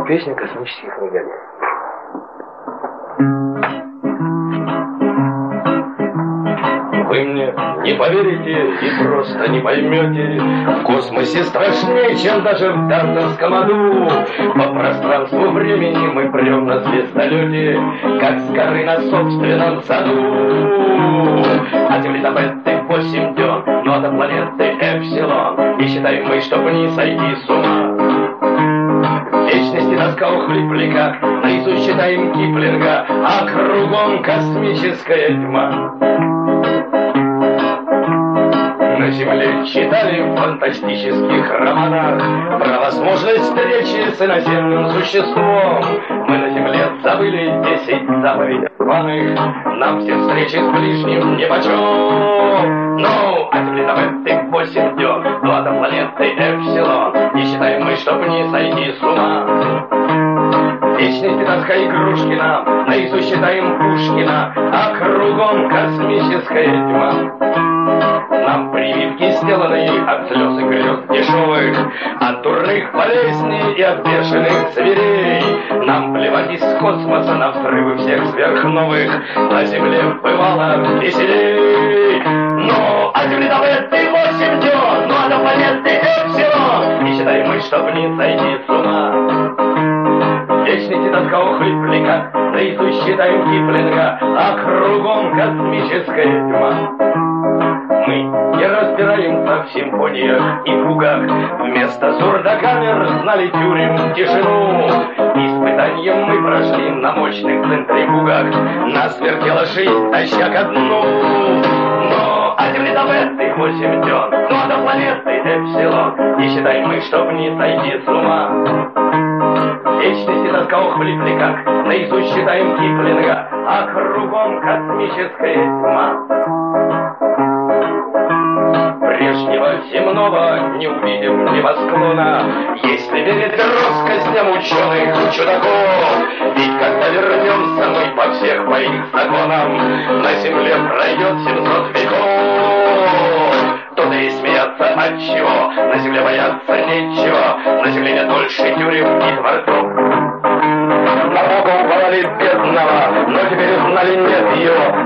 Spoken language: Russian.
Песня космических негодяев. Вы мне не поверите и просто не поймете, в космосе страшнее, чем даже в Дартовском аду. По пространству времени мы прем на звездолете, как с горы на собственном саду. От Земли до Бетты 8 дён, но до планеты Эпсилон, и считаем мы, чтоб не сойти с ума. В вечности тоска ухлипли, как наизусть читаем Киплинга, а кругом космическая тьма. На Земле читали в фантастических романах про возможность встречи с иноземным существом. Мы на Земле забыли 10 заповедей рваных, нам все встречи с ближним нипочем. Ну, а Земли до Бетты 8 дён, ну а до планеты Эпсилон, не считаем мы, чтоб не сойти с ума. Вечности тоска Игрушкина, наизусть читаем Пушкина, а кругом космическая тьма. Нам прививки сделаны от слез и грез дешевых, от дурных болезней и от бешеных зверей. Нам плевать из космоса на взрывы всех сверхновых, на Земле бывало веселей. Ну, а Земли до Бетты 8 дён, ну а до планеты Эпсилон, не считаем мы, чтоб не сойти с ума. Вечности тоска ухлипли, как наизусть читаем Киплинга, а кругом космическая тьма. Мы не разбираемся в симфониях и фугах, вместо сурдокамер знали тюрем тишину. Испытанием мы прошли на мощных центрифугах, нас вертела жизнь таща ко дну. Но от Земли до Бетты 8 дён, ну а до планеты Эпсилон, не считаем мы, чтоб не сойти с ума. Вечности тоска ухлипли, как наизусть читаем Киплинга, а кругом космическая тьма. Прежнего земного не увидим небосклона, если верить россказням ученых чудаков. Ведь когда вернемся мы по всех моих законам, на Земле пройдет 700 веков. Тут и смеяться от чего, на Земле бояться нечего, на Земле нет больше тюрем и дворцов. На Бога упали бедного, но теперь узнали нет его,